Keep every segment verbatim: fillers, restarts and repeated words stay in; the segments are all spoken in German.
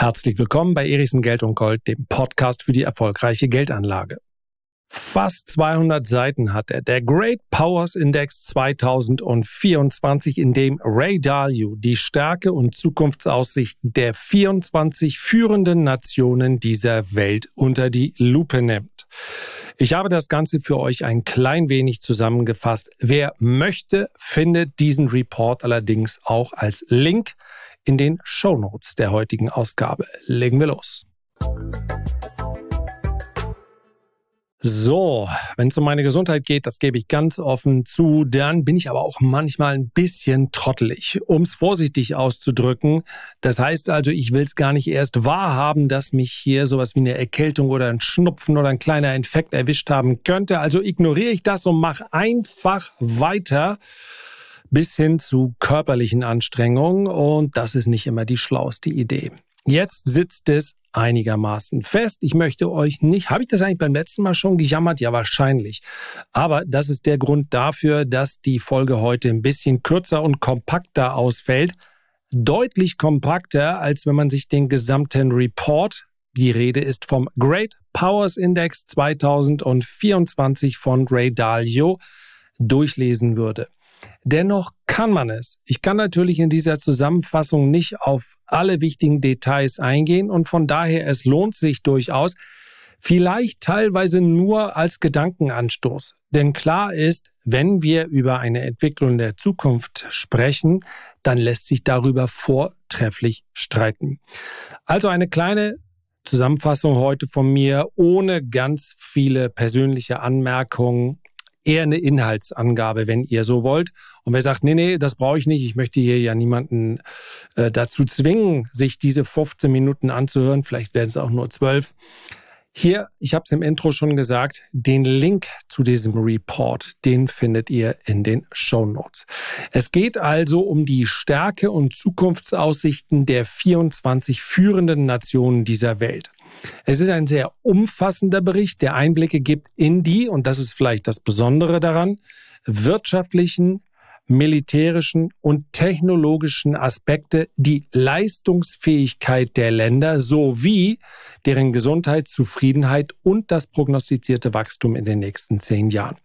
Herzlich willkommen bei Erichsen Geld und Gold, dem Podcast für die erfolgreiche Geldanlage. Fast zweihundert Seiten hat er, der Great Powers Index zwanzig vierundzwanzig, in dem Ray Dalio die Stärke und Zukunftsaussichten der vierundzwanzig führenden Nationen dieser Welt unter die Lupe nimmt. Ich habe das Ganze für euch ein klein wenig zusammengefasst. Wer möchte, findet diesen Report allerdings auch als Link in den Shownotes der heutigen Ausgabe. Legen wir los. So, wenn es um meine Gesundheit geht, das gebe ich ganz offen zu, dann bin ich aber auch manchmal ein bisschen trottelig, um es vorsichtig auszudrücken. Das heißt also, ich will es gar nicht erst wahrhaben, dass mich hier sowas wie eine Erkältung oder ein Schnupfen oder ein kleiner Infekt erwischt haben könnte. Also ignoriere ich das und mache einfach weiter bis hin zu körperlichen Anstrengungen, und das ist nicht immer die schlauste Idee. Jetzt sitzt es einigermaßen fest. Ich möchte euch nicht, habe ich das eigentlich beim letzten Mal schon gejammert? Ja, wahrscheinlich. Aber das ist der Grund dafür, dass die Folge heute ein bisschen kürzer und kompakter ausfällt. Deutlich kompakter, als wenn man sich den gesamten Report, die Rede ist vom Great Powers Index zwanzig vierundzwanzig von Ray Dalio, durchlesen würde. Dennoch kann man es. Ich kann natürlich in dieser Zusammenfassung nicht auf alle wichtigen Details eingehen, und von daher, es lohnt sich durchaus, vielleicht teilweise nur als Gedankenanstoß. Denn klar ist, wenn wir über eine Entwicklung der Zukunft sprechen, dann lässt sich darüber vortrefflich streiten. Also eine kleine Zusammenfassung heute von mir, ohne ganz viele persönliche Anmerkungen. Eher eine Inhaltsangabe, wenn ihr so wollt. Und wer sagt, nee, nee, das brauche ich nicht, ich möchte hier ja niemanden äh, dazu zwingen, sich diese fünfzehn Minuten anzuhören, vielleicht werden es auch nur zwölf. Hier, ich habe es im Intro schon gesagt, den Link zu diesem Report, den findet ihr in den Shownotes. Es geht also um die Stärke und Zukunftsaussichten der vierundzwanzig führenden Nationen dieser Welt. Es ist ein sehr umfassender Bericht, der Einblicke gibt in die, und das ist vielleicht das Besondere daran, wirtschaftlichen, militärischen und technologischen Aspekte, die Leistungsfähigkeit der Länder sowie deren Gesundheit, Zufriedenheit und das prognostizierte Wachstum in den nächsten zehn Jahren.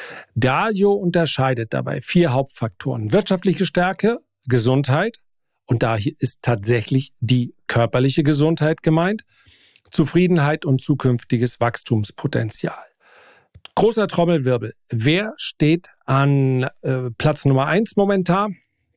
Dalio unterscheidet dabei vier Hauptfaktoren: wirtschaftliche Stärke, Gesundheit, und da ist tatsächlich die körperliche Gesundheit gemeint, Zufriedenheit und zukünftiges Wachstumspotenzial. Großer Trommelwirbel. Wer steht an äh, Platz Nummer eins momentan?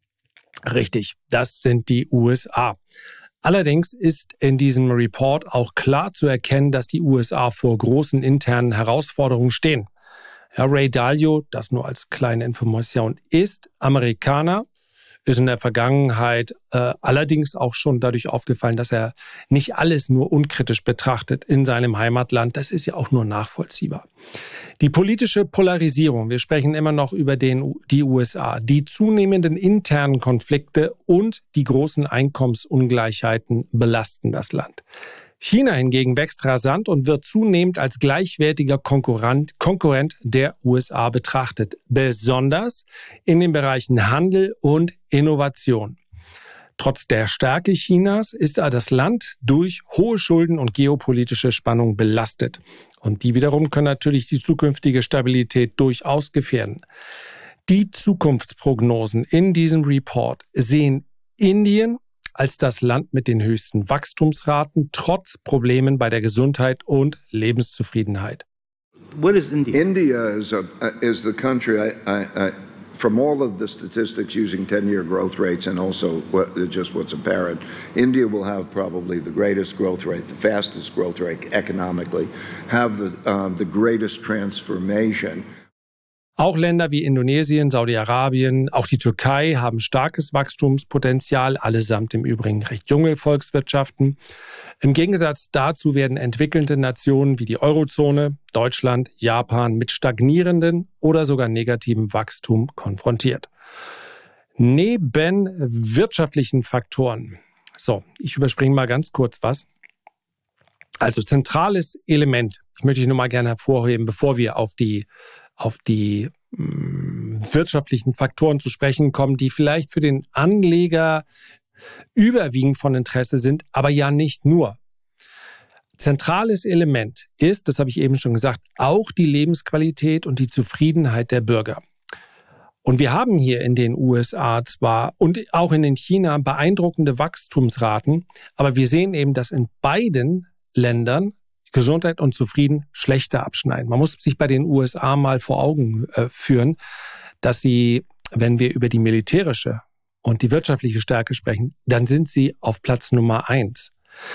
Richtig, das sind die U S A. Allerdings ist in diesem Report auch klar zu erkennen, dass die U S A vor großen internen Herausforderungen stehen. Ja, Ray Dalio, das nur als kleine Information, ist Amerikaner, ist in der Vergangenheit äh, allerdings auch schon dadurch aufgefallen, dass er nicht alles nur unkritisch betrachtet in seinem Heimatland. Das ist ja auch nur nachvollziehbar. Die politische Polarisierung, wir sprechen immer noch über den, die U S A, die zunehmenden internen Konflikte und die großen Einkommensungleichheiten belasten das Land. China hingegen wächst rasant und wird zunehmend als gleichwertiger Konkurrent, Konkurrent der U S A betrachtet, besonders in den Bereichen Handel und Innovation. Trotz der Stärke Chinas ist das Land durch hohe Schulden und geopolitische Spannung belastet. Und die wiederum können natürlich die zukünftige Stabilität durchaus gefährden. Die Zukunftsprognosen in diesem Report sehen Indien als das Land mit den höchsten Wachstumsraten, trotz Problemen bei der Gesundheit und Lebenszufriedenheit. What is India? India is, a, is the country, I, I, I, from all of the statistics using ten-year growth rates and also what, just what's apparent, India will have probably the greatest growth rate, the fastest growth rate economically, have the, um, the greatest transformation. Auch Länder wie Indonesien, Saudi-Arabien, auch die Türkei haben starkes Wachstumspotenzial, allesamt im Übrigen recht junge Volkswirtschaften. Im Gegensatz dazu werden entwickelnde Nationen wie die Eurozone, Deutschland, Japan mit stagnierendem oder sogar negativem Wachstum konfrontiert. Neben wirtschaftlichen Faktoren, so, ich überspringe mal ganz kurz was. Also zentrales Element, ich möchte ich nur mal gerne hervorheben, bevor wir auf die auf die mh, wirtschaftlichen Faktoren zu sprechen kommen, die vielleicht für den Anleger überwiegend von Interesse sind, aber ja nicht nur. Zentrales Element ist, das habe ich eben schon gesagt, auch die Lebensqualität und die Zufriedenheit der Bürger. Und wir haben hier in den U S A zwar und auch in den China beeindruckende Wachstumsraten, aber wir sehen eben, dass in beiden Ländern Gesundheit und Zufrieden schlechter abschneiden. Man muss sich bei den U S A mal vor Augen äh, führen, dass sie, wenn wir über die militärische und die wirtschaftliche Stärke sprechen, dann sind sie auf Platz Nummer eins.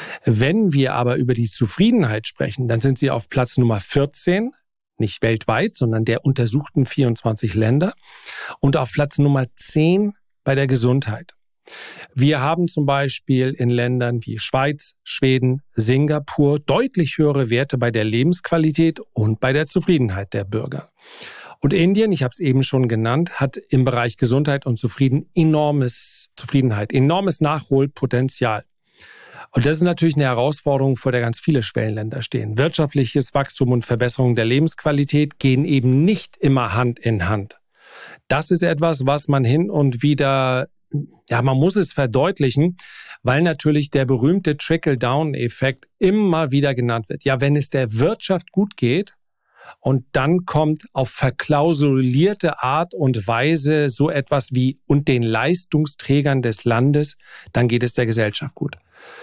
Wenn wir aber über die Zufriedenheit sprechen, dann sind sie auf Platz Nummer vierzehn, nicht weltweit, sondern der untersuchten vierundzwanzig Länder, und auf Platz Nummer zehn bei der Gesundheit. Wir haben zum Beispiel in Ländern wie Schweiz, Schweden, Singapur deutlich höhere Werte bei der Lebensqualität und bei der Zufriedenheit der Bürger. Und Indien, ich habe es eben schon genannt, hat im Bereich Gesundheit und Zufrieden enormes Zufriedenheit, enormes Nachholpotenzial. Und das ist natürlich eine Herausforderung, vor der ganz viele Schwellenländer stehen. Wirtschaftliches Wachstum und Verbesserung der Lebensqualität gehen eben nicht immer Hand in Hand. Das ist etwas, was man hin und wieder, ja, man muss es verdeutlichen, weil natürlich der berühmte Trickle-Down-Effekt immer wieder genannt wird. Ja, wenn es der Wirtschaft gut geht und dann kommt auf verklausulierte Art und Weise so etwas wie und den Leistungsträgern des Landes, dann geht es der Gesellschaft gut.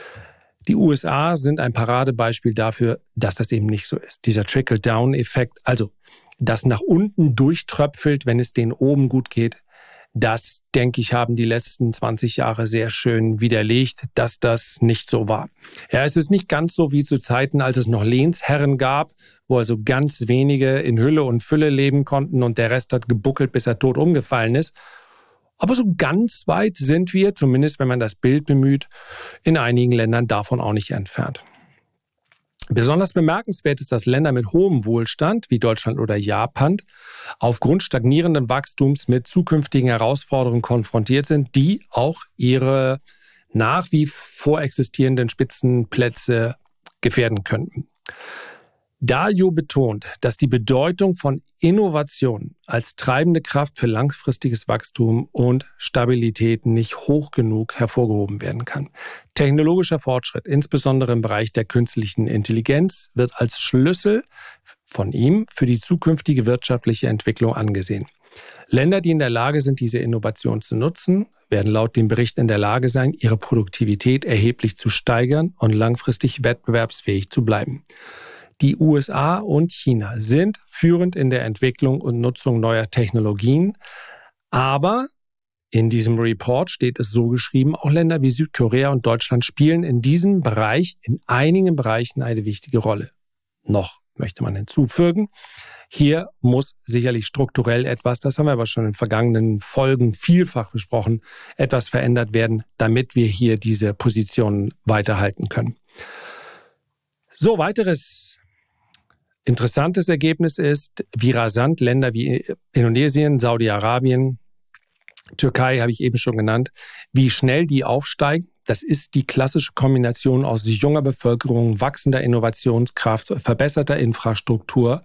Die U S A sind ein Paradebeispiel dafür, dass das eben nicht so ist. Dieser Trickle-Down-Effekt, also das nach unten durchtröpfelt, wenn es denen oben gut geht, das, denke ich, haben die letzten zwanzig Jahre sehr schön widerlegt, dass das nicht so war. Ja, es ist nicht ganz so wie zu Zeiten, als es noch Lehnsherren gab, wo also ganz wenige in Hülle und Fülle leben konnten und der Rest hat gebuckelt, bis er tot umgefallen ist. Aber so ganz weit sind wir, zumindest wenn man das Bild bemüht, in einigen Ländern davon auch nicht entfernt. Besonders bemerkenswert ist, dass Länder mit hohem Wohlstand, wie Deutschland oder Japan, aufgrund stagnierenden Wachstums mit zukünftigen Herausforderungen konfrontiert sind, die auch ihre nach wie vor existierenden Spitzenplätze gefährden könnten. Dalio betont, dass die Bedeutung von Innovation als treibende Kraft für langfristiges Wachstum und Stabilität nicht hoch genug hervorgehoben werden kann. Technologischer Fortschritt, insbesondere im Bereich der künstlichen Intelligenz, wird als Schlüssel von ihm für die zukünftige wirtschaftliche Entwicklung angesehen. Länder, die in der Lage sind, diese Innovation zu nutzen, werden laut dem Bericht in der Lage sein, ihre Produktivität erheblich zu steigern und langfristig wettbewerbsfähig zu bleiben. Die U S A und China sind führend in der Entwicklung und Nutzung neuer Technologien. Aber in diesem Report steht es so geschrieben, auch Länder wie Südkorea und Deutschland spielen in diesem Bereich, in einigen Bereichen eine wichtige Rolle. Noch möchte man hinzufügen, hier muss sicherlich strukturell etwas, das haben wir aber schon in vergangenen Folgen vielfach besprochen, etwas verändert werden, damit wir hier diese Positionen weiterhalten können. So, weiteres interessantes Ergebnis ist, wie rasant Länder wie Indonesien, Saudi-Arabien, Türkei habe ich eben schon genannt, wie schnell die aufsteigen. Das ist die klassische Kombination aus junger Bevölkerung, wachsender Innovationskraft, verbesserter Infrastruktur.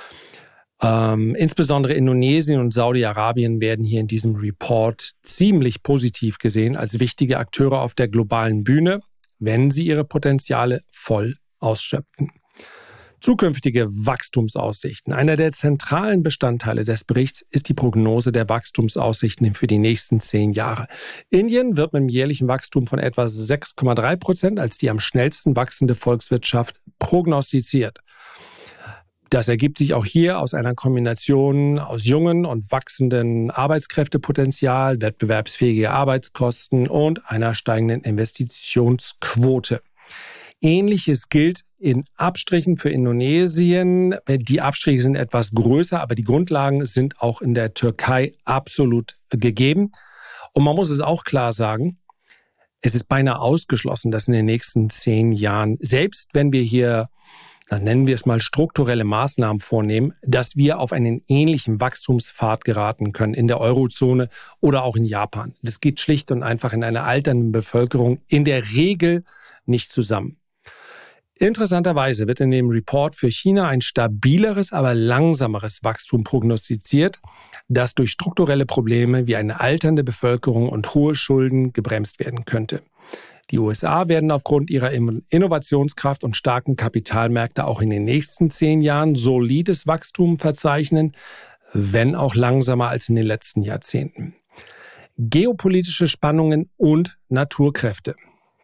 Ähm, insbesondere Indonesien und Saudi-Arabien werden hier in diesem Report ziemlich positiv gesehen als wichtige Akteure auf der globalen Bühne, wenn sie ihre Potenziale voll ausschöpfen. Zukünftige Wachstumsaussichten. Einer der zentralen Bestandteile des Berichts ist die Prognose der Wachstumsaussichten für die nächsten zehn Jahre. Indien wird mit einem jährlichen Wachstum von etwa sechs Komma drei Prozent als die am schnellsten wachsende Volkswirtschaft prognostiziert. Das ergibt sich auch hier aus einer Kombination aus jungen und wachsenden Arbeitskräftepotenzial, wettbewerbsfähige Arbeitskosten und einer steigenden Investitionsquote. Ähnliches gilt in Abstrichen für Indonesien. Die Abstriche sind etwas größer, aber die Grundlagen sind auch in der Türkei absolut gegeben. Und man muss es auch klar sagen, es ist beinahe ausgeschlossen, dass in den nächsten zehn Jahren, selbst wenn wir hier, dann nennen wir es mal strukturelle Maßnahmen vornehmen, dass wir auf einen ähnlichen Wachstumspfad geraten können in der Eurozone oder auch in Japan. Das geht schlicht und einfach in einer alternden Bevölkerung in der Regel nicht zusammen. Interessanterweise wird in dem Report für China ein stabileres, aber langsameres Wachstum prognostiziert, das durch strukturelle Probleme wie eine alternde Bevölkerung und hohe Schulden gebremst werden könnte. Die U S A werden aufgrund ihrer Innovationskraft und starken Kapitalmärkte auch in den nächsten zehn Jahren solides Wachstum verzeichnen, wenn auch langsamer als in den letzten Jahrzehnten. Geopolitische Spannungen und Naturkräfte.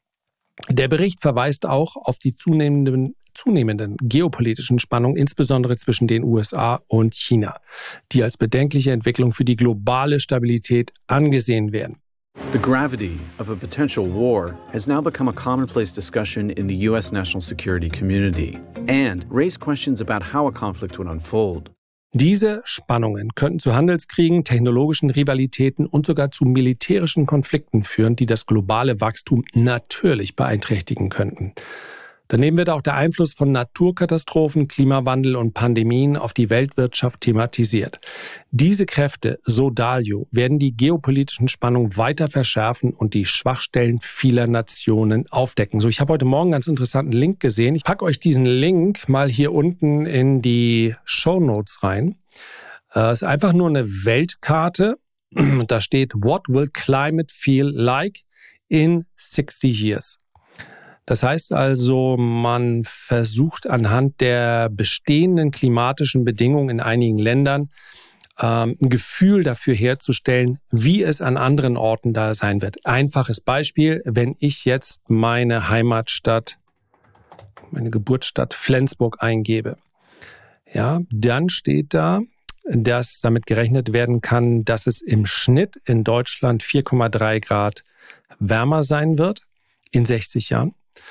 Der Bericht verweist auch auf die zunehmenden, zunehmenden geopolitischen Spannungen, insbesondere zwischen den U S A und China, die als bedenkliche Entwicklung für die globale Stabilität angesehen werden. The gravity of a potential war has now become a commonplace discussion in the U S national security community and raised questions about how a conflict would unfold. Diese Spannungen könnten zu Handelskriegen, technologischen Rivalitäten und sogar zu militärischen Konflikten führen, die das globale Wachstum natürlich beeinträchtigen könnten. Daneben wird auch der Einfluss von Naturkatastrophen, Klimawandel und Pandemien auf die Weltwirtschaft thematisiert. Diese Kräfte, so Dalio, werden die geopolitischen Spannungen weiter verschärfen und die Schwachstellen vieler Nationen aufdecken. So, ich habe heute Morgen einen ganz interessanten Link gesehen. Ich packe euch diesen Link mal hier unten in die Shownotes rein. Es ist einfach nur eine Weltkarte. Da steht, what will climate feel like in sixty years? Das heißt also, man versucht anhand der bestehenden klimatischen Bedingungen in einigen Ländern ähm, ein Gefühl dafür herzustellen, wie es an anderen Orten da sein wird. Einfaches Beispiel, wenn ich jetzt meine Heimatstadt, meine Geburtsstadt Flensburg eingebe, ja, dann steht da, dass damit gerechnet werden kann, dass es im Schnitt in Deutschland vier Komma drei Grad wärmer sein wird in sechzig Jahren.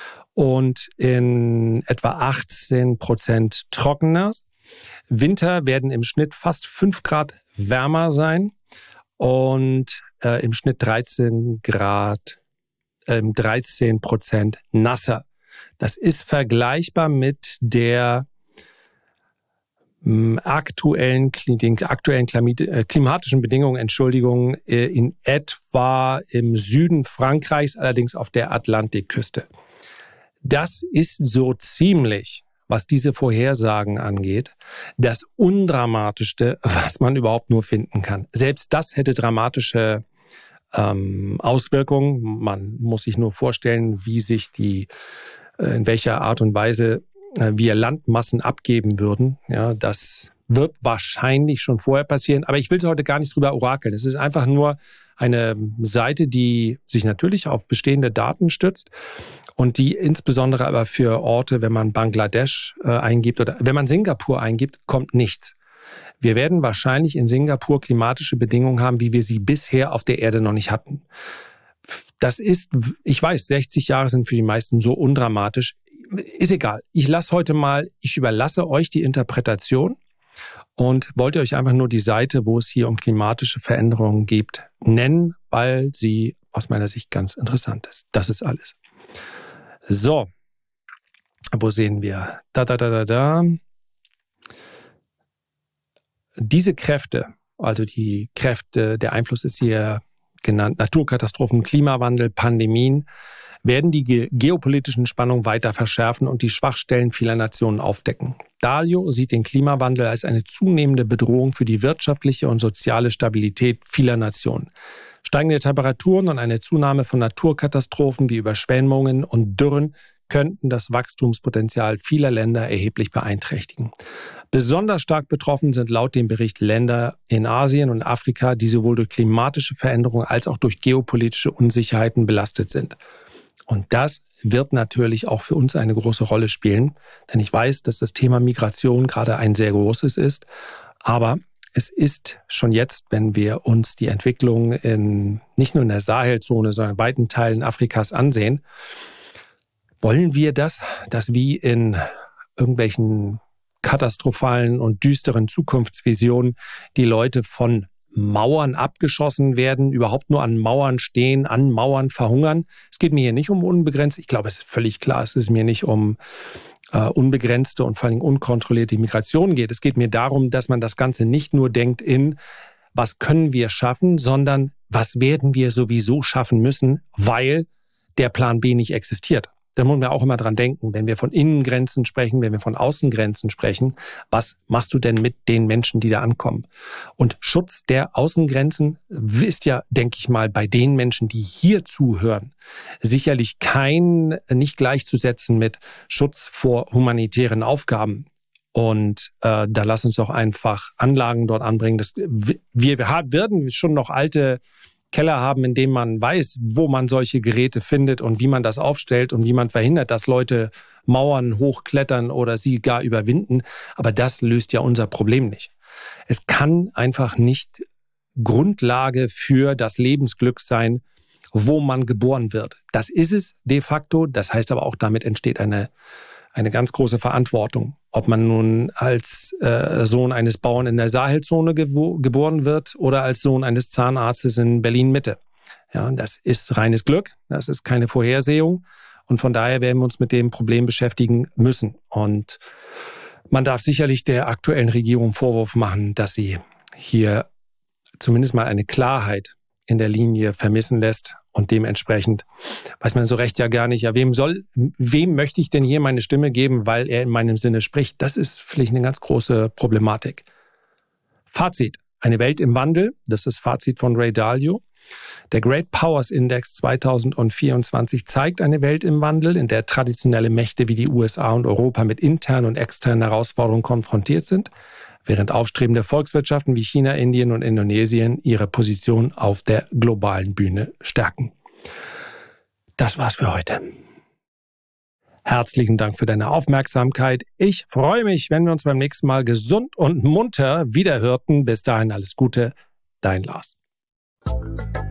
Und in etwa achtzehn Prozent trockener. Winter werden im Schnitt fast fünf Grad wärmer sein und äh, im Schnitt dreizehn Grad, äh, dreizehn Prozent nasser. Das ist vergleichbar mit der mh, aktuellen, den aktuellen klimatischen Bedingungen, Entschuldigung, äh, in etwa im Süden Frankreichs, allerdings auf der Atlantikküste. Das ist so ziemlich, was diese Vorhersagen angeht, das Undramatischste, was man überhaupt nur finden kann. Selbst das hätte dramatische ähm, Auswirkungen. Man muss sich nur vorstellen, wie sich die, äh, in welcher Art und Weise äh, wir Landmassen abgeben würden. Ja, das wird wahrscheinlich schon vorher passieren. Aber ich will heute gar nicht drüber orakeln. Es ist einfach nur eine Seite, die sich natürlich auf bestehende Daten stützt und die insbesondere aber für Orte, wenn man Bangladesch äh, eingibt oder wenn man Singapur eingibt, kommt nichts. Wir werden wahrscheinlich in Singapur klimatische Bedingungen haben, wie wir sie bisher auf der Erde noch nicht hatten. Das ist, ich weiß, sechzig Jahre sind für die meisten so undramatisch. Ist egal. Ich lasse heute mal, ich überlasse euch die Interpretation und wollte euch einfach nur die Seite, wo es hier um klimatische Veränderungen geht, nennen, weil sie aus meiner Sicht ganz interessant ist. Das ist alles. So, wo sehen wir? Da, da, da, da, da. Diese Kräfte, also die Kräfte, der Einfluss ist hier genannt, Naturkatastrophen, Klimawandel, Pandemien, werden die ge- geopolitischen Spannungen weiter verschärfen und die Schwachstellen vieler Nationen aufdecken. Dalio sieht den Klimawandel als eine zunehmende Bedrohung für die wirtschaftliche und soziale Stabilität vieler Nationen. Steigende Temperaturen und eine Zunahme von Naturkatastrophen wie Überschwemmungen und Dürren könnten das Wachstumspotenzial vieler Länder erheblich beeinträchtigen. Besonders stark betroffen sind laut dem Bericht Länder in Asien und Afrika, die sowohl durch klimatische Veränderungen als auch durch geopolitische Unsicherheiten belastet sind. Und das wird natürlich auch für uns eine große Rolle spielen, denn ich weiß, dass das Thema Migration gerade ein sehr großes ist, aber es ist schon jetzt, wenn wir uns die Entwicklung in nicht nur in der Sahelzone, sondern in weiten Teilen Afrikas ansehen, wollen wir das, dass wie in irgendwelchen katastrophalen und düsteren Zukunftsvisionen die Leute von Mauern abgeschossen werden, überhaupt nur an Mauern stehen, an Mauern verhungern. Es geht mir hier nicht um unbegrenzt, ich glaube, es ist völlig klar, es ist mir nicht um äh, unbegrenzte und vor allem unkontrollierte Migration geht. Es geht mir darum, dass man das Ganze nicht nur denkt in, was können wir schaffen, sondern was werden wir sowieso schaffen müssen, weil der Plan B nicht existiert. da muss man auch immer dran denken, wenn wir von Innengrenzen sprechen, wenn wir von Außengrenzen sprechen, was machst du denn mit den Menschen, die da ankommen? Und Schutz der Außengrenzen ist ja, denke ich mal, bei den Menschen, die hier zuhören, sicherlich kein, nicht gleichzusetzen mit Schutz vor humanitären Aufgaben. Und äh, da lass uns doch einfach Anlagen dort anbringen. Das, wir, wir werden schon noch alte Keller haben, in dem man weiß, wo man solche Geräte findet und wie man das aufstellt und wie man verhindert, dass Leute Mauern hochklettern oder sie gar überwinden. Aber das löst ja unser Problem nicht. Es kann einfach nicht Grundlage für das Lebensglück sein, wo man geboren wird. Das ist es de facto. Das heißt aber auch, damit entsteht eine, eine ganz große Verantwortung. Ob man nun als äh, Sohn eines Bauern in der Sahelzone gewo- geboren wird oder als Sohn eines Zahnarztes in Berlin-Mitte. Ja, das ist reines Glück, das ist keine Vorhersehung. Und von daher werden wir uns mit dem Problem beschäftigen müssen. Und man darf sicherlich der aktuellen Regierung Vorwurf machen, dass sie hier zumindest mal eine Klarheit in der Linie vermissen lässt. Und dementsprechend weiß man so recht ja gar nicht, ja, wem soll, wem möchte ich denn hier meine Stimme geben, weil er in meinem Sinne spricht? Das ist vielleicht eine ganz große Problematik. Fazit. Eine Welt im Wandel. Das ist das Fazit von Ray Dalio. Der Great Powers Index zweitausendvierundzwanzig zeigt eine Welt im Wandel, in der traditionelle Mächte wie die U S A und Europa mit internen und externen Herausforderungen konfrontiert sind, während aufstrebende Volkswirtschaften wie China, Indien und Indonesien ihre Position auf der globalen Bühne stärken. Das war's für heute. Herzlichen Dank für deine Aufmerksamkeit. Ich freue mich, wenn wir uns beim nächsten Mal gesund und munter wiederhörten. Bis dahin alles Gute, dein Lars.